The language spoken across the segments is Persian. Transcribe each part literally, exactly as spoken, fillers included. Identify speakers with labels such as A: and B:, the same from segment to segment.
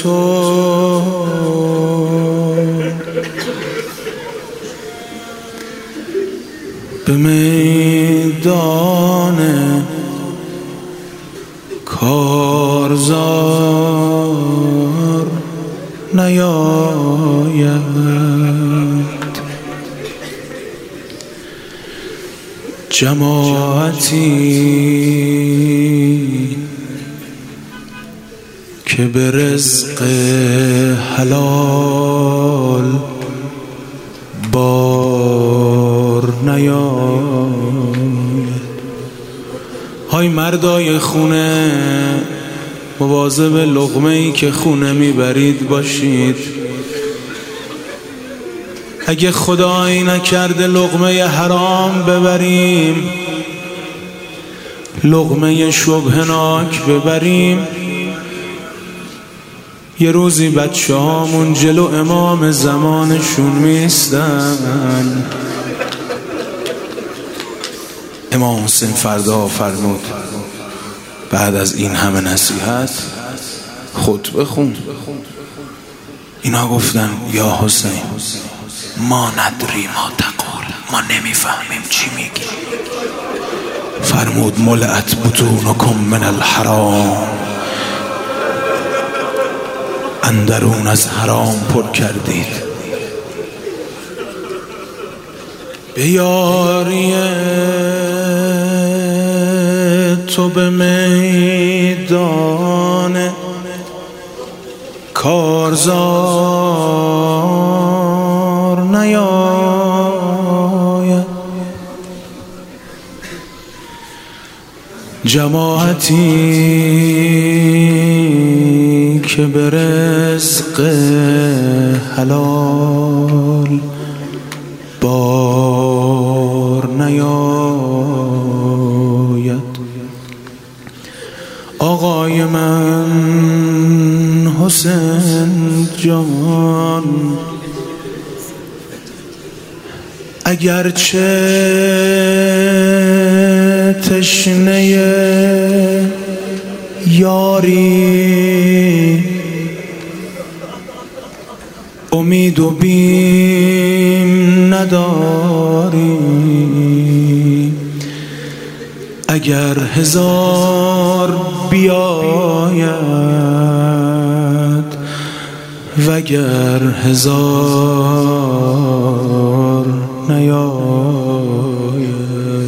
A: تو به میدان کارزار نیاید. جماعتی که به رزق حلال بار نیاید. های مردای خونه، مواظب لقمه‌ای که خونه میبرید باشید. اگه خدایی نکرده لقمه حرام ببریم، لقمه شبهناک ببریم، یه روزی بچه هامون جلو امام زمانشون میستن. امام حسین فردا فرمود بعد از این همه نصیحت خطبه خون. اینا گفتن یا حسین ما ندری ما تقول، ما نمیفهمیم چی میگی. فرمود ملأت بطونکم من الحرام، اندرون از حرام پر کردید. به یاری تو به میدان کارزار نیاید. جماعتی که به رزق حلال بار نیاید. آقای من حسین جان، اگرچه تشنه یاری، امید و بیم نداری. اگر هزار بیاید وگر هزار نیاید.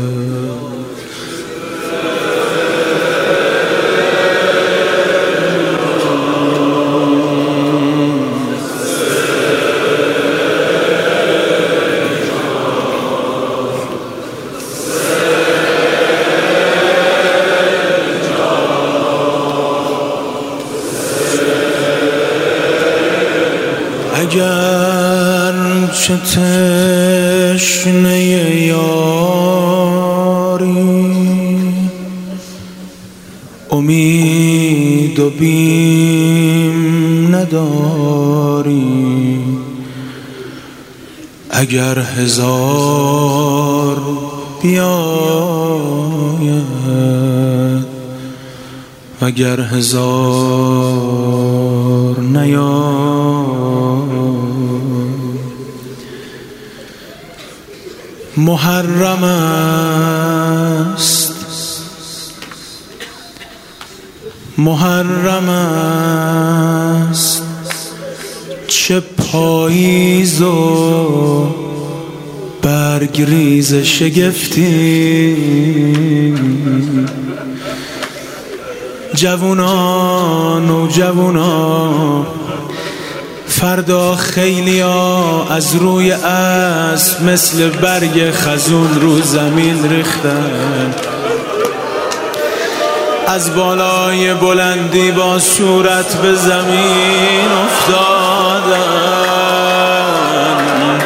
A: اگر چه تشنه یاری، امید و بیم نداری. اگر هزار بیاید وگر هزار نیاید. محرم است محرم است چه پاییز و برگریز شگفتی. جوونان و جوونان، فردا خیلیا از روی اسب مثل برگ خزون رو زمین ریختن. از بالای بلندی با صورت به زمین افتادن.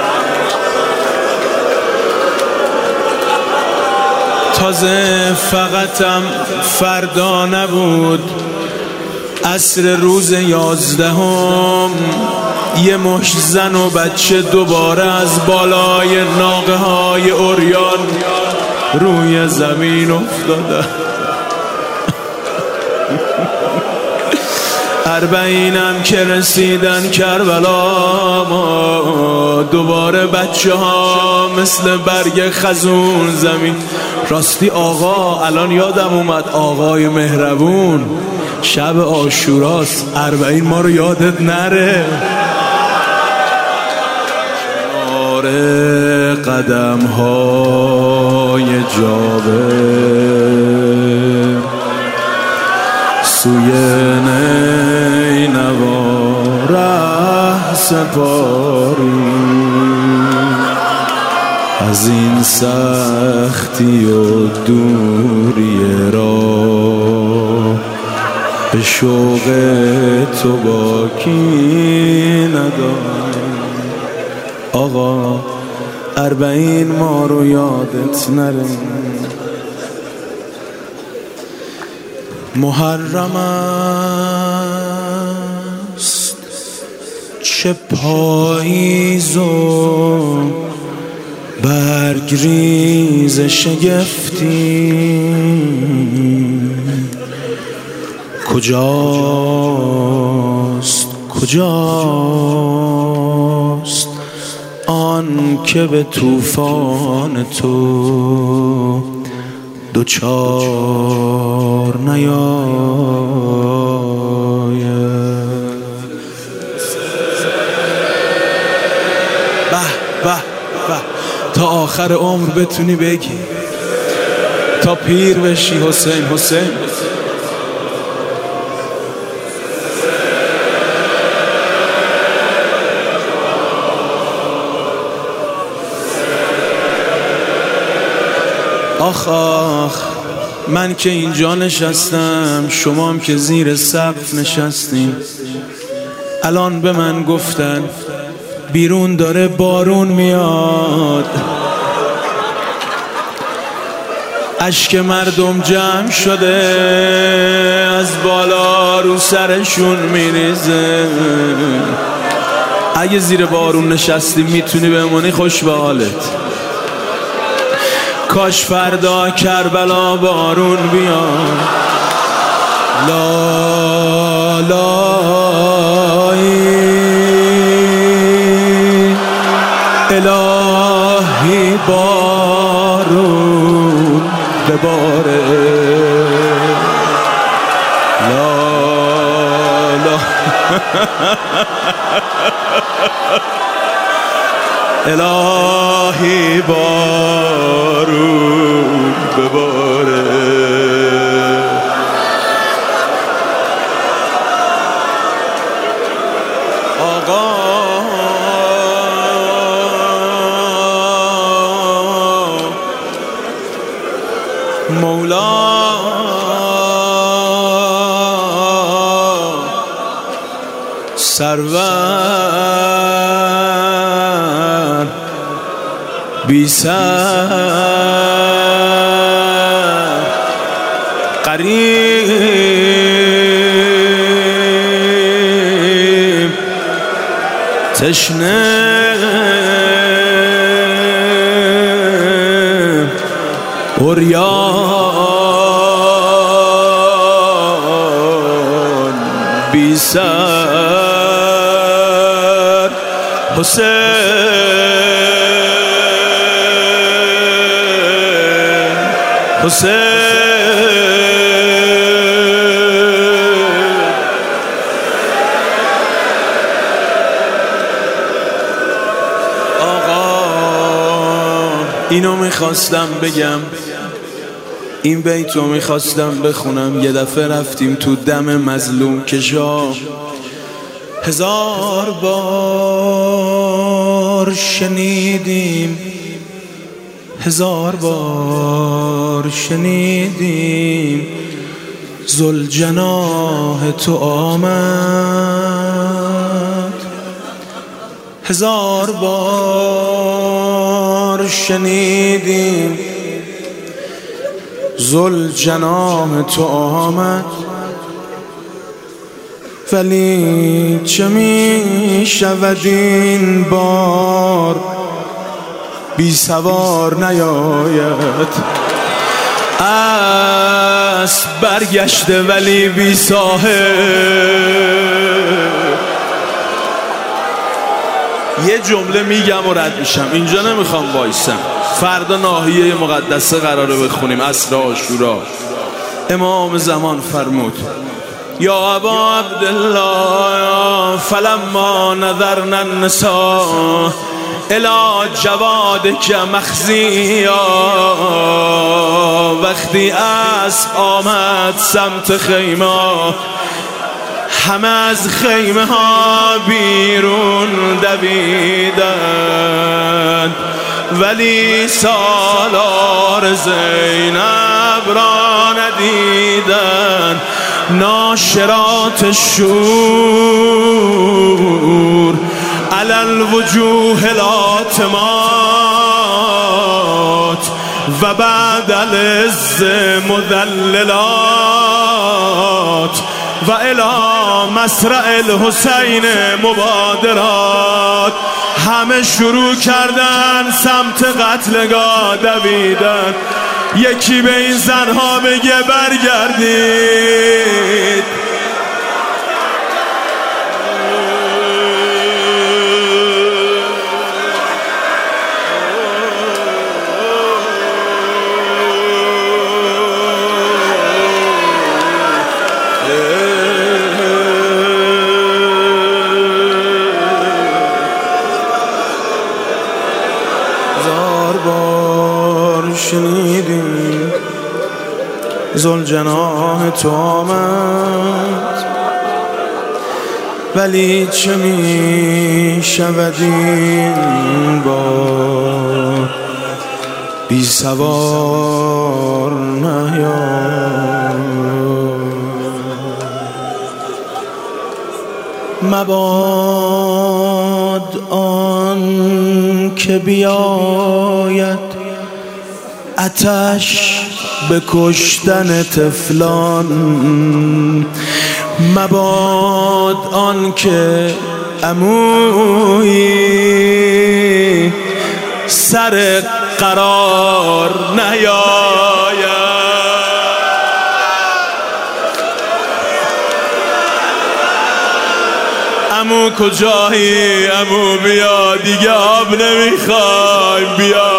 A: تازه فقطم فردا نبود، عصر روز یازدهم یه مشت زن و بچه دوباره از بالای ناقه های عریان روی زمین افتادن. اربعینم که رسیدن کربلا، ما دوباره بچه ها مثل برگ خزون زمین. راستی آقا الان یادم اومد، آقای مهربون، شب عاشوراست، اربعین ما رو یادت نره. آره قدم های جابر سوی نینوا ره سپاری، از این سختی و دوری را به شوق تو باکی ندارم. آقا اربعین ما رو یادت نره. محرم است چه پاییز و برگریز شگفتی، کجاست کجاست آن که به طوفان تو دوچار نیاید. به به به تا آخر عمر بتونی بگی، تا پیر بشی حسین حسین. آخ آخ من که اینجا نشستم، شما هم که زیر سقف نشستین. الان به من گفتن بیرون داره بارون میاد، اشک مردم جمع شده از بالا رو سرشون میریزه. اگه زیر بارون نشستی میتونی بمونی، خوش به حالت. کاش فردا کربلا بارون بیاد. لا لای الهی بارون بباره. لا لا الهی بارون بباره. آقا مولا سرور بی سر قریب تشنه عریان بی سر حسین حسین. آقا اینو میخواستم بگم، این بیتو میخواستم بخونم. یه دفعه رفتیم تو دم مظلوم کشا، هزار بار شنیدیم، هزار بار شنیدیم ذوالجناح تو آمد. هزار بار شنیدیم ذوالجناح تو آمد، ولی چه می شود این بار بی سوار نیاید. اسب برگشته ولی بی صاحب. یه جمله میگم و رد میشم، اینجا نمیخوام وایسم. فردا ناحیه مقدسه قراره بخونیم، عصر عاشورا. امام زمان فرمود یا ابا عبدالله فلما نظرنا النساء الی جوادک مخزیا. وقتی اسب آمد سمت خیمه، همه از خیمه ها بیرون دویدند، ولی سالار زینب را ندیدند. ناشرات الشور علی الوجوه الاتمات و بعد العز مذللات و الی مسرع الحسین مبادرات. همه شروع کردن سمت قتلگاه دویدن. یکی به این زنها بگه برگردید. هزار بار شنیدیم ذوالجناح تو آمد، ولی چه می شود این بار بی سوار نیار. مباد آن که بیاید آتش به کشتن طفلان. مباد آن که عمویی سر قرار نیاید. عمو کجایی؟ عمو بیا دیگه، آب نمیخوایم، بیا.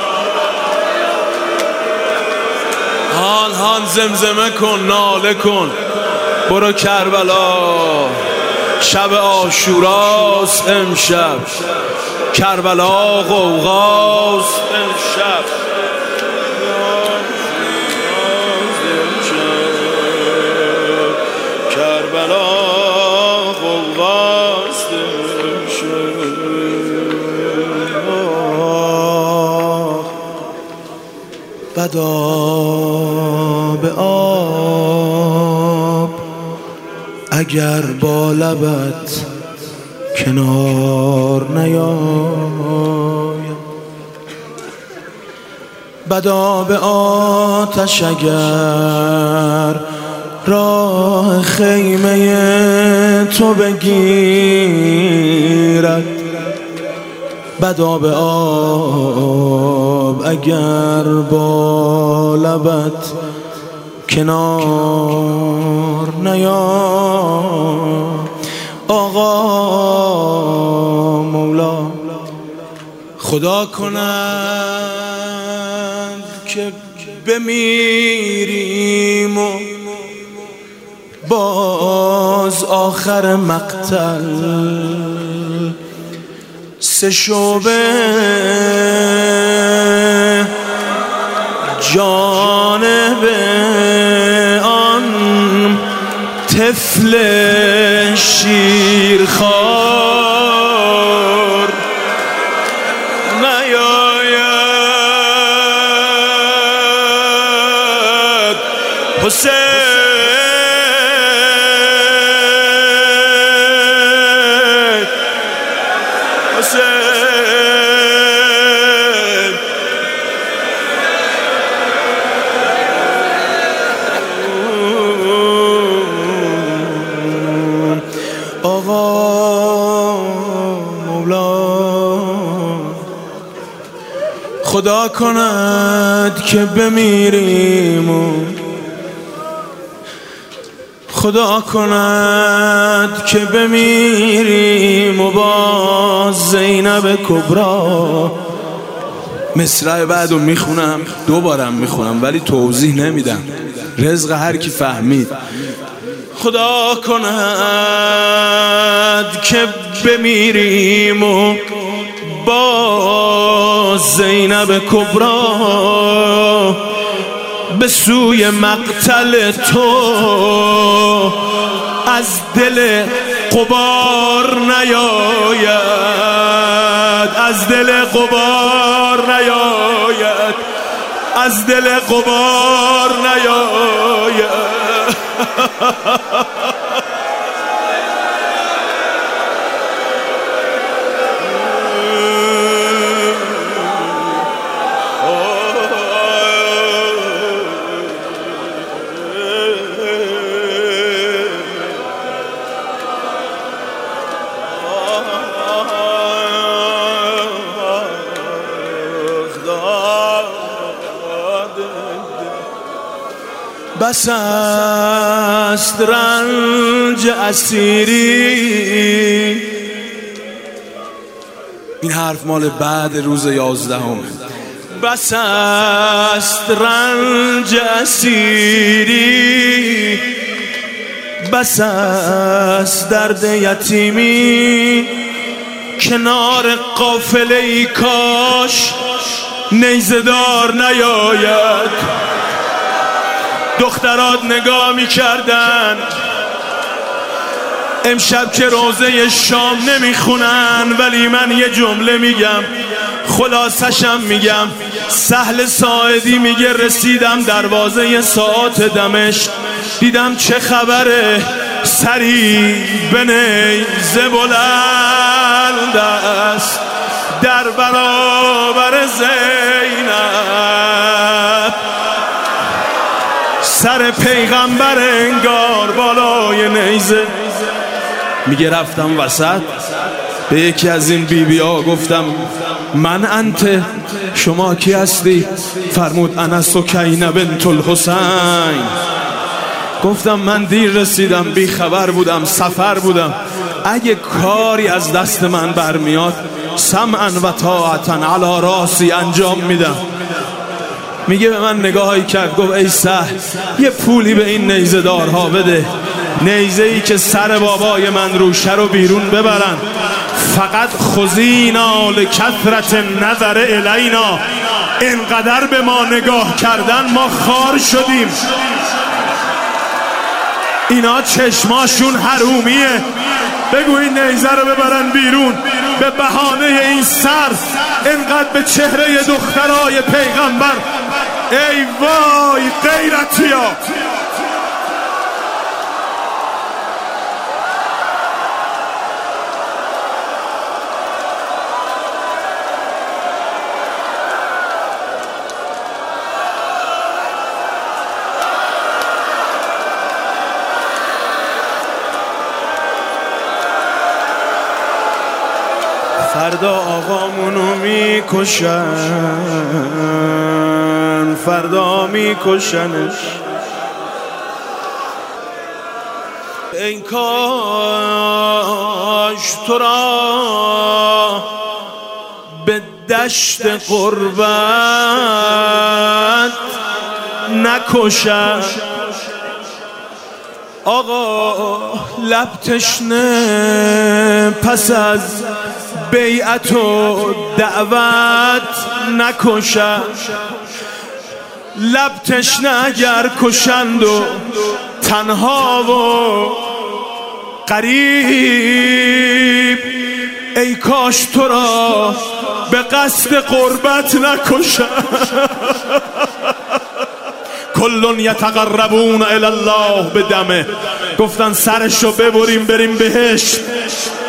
A: هان هان زمزمه کن، ناله کن، برو کربلا. شب عاشوراست امشب، کربلا غوغاست امشب. کربلا غوغاست امشب. بدا به آب اگر با لبت کنار نیاید. بدا به آتش اگر راه خیمه تو بگیرد. بدا به آب اگر با لبت کنار نیاد. آقا مولا خدا کنند که بمیریم و باز آخر مقتل سه شعبه جانب آن طفل شیرخوار نیاید. حسین خدا کند که بمیریم و خدا کند که بمیریم و با زینب کبرا. مصرع بعدو میخونم، دوبارم میخونم ولی توضیح نمیدم، رزق هر کی فهمید. خدا کند که بمیریم و با زینب کبرا به سوی مقتل تو از دل غبار نیاید، از دل غبار نیاید، از دل غبار نیاید. بس است رنج اسیری. این حرف مال بعد روز یازدهم. بس است رنج اسیری، بس است درد یتیمی، کنار قافله ای کاش نیزه دار نیاید. دخترات نگاه می کردن امشب که روزه شام نمی خونن، ولی من یه جمله میگم، خلاصشم میگم. سهل ساعدی میگه رسیدم دروازه ساعات دمشق، دیدم چه خبره، سری به نیزه بلند است در برابر زینب. سر پیغمبر انگار بالای نیزه. میگه رفتم وسط به یکی از این بی بی ها گفتم من انت، شما کی هستی؟ فرمود انا سکینه بنت الحسین. گفتم من دیر رسیدم، بی خبر بودم، سفر بودم، اگه کاری از دست من برمیاد سمعا و طاعتا علی راسی انجام میدم. میگه به من نگاهی کرد گفت ای سهل یه پولی به این نیزه دارها بده، نیزه ای که سر بابای من روشه رو بیرون ببرن. فقط خذینا لکثرت نظر الینا، اینقدر به ما نگاه کردن ما خار شدیم. اینا چشماشون حرومیه، بگو این نیزه رو ببرن بیرون. به بهانه این سر اینقدر به چهره دخترای پیغمبر. ای وای غیرتیا. فردا آقامونو میکشن، فردا میکشنش. این کاش تو را به دشت قربت نکشن. آقا لب تشنه پس از بیعت و دعوت نکشن. لب تشنه اگر کشند و تنها و غریب، ای کاش تو را به قصد قربت نکشن. کلون یتقربون الی الله بدمه. گفتن سرشو ببریم بریم بهشت،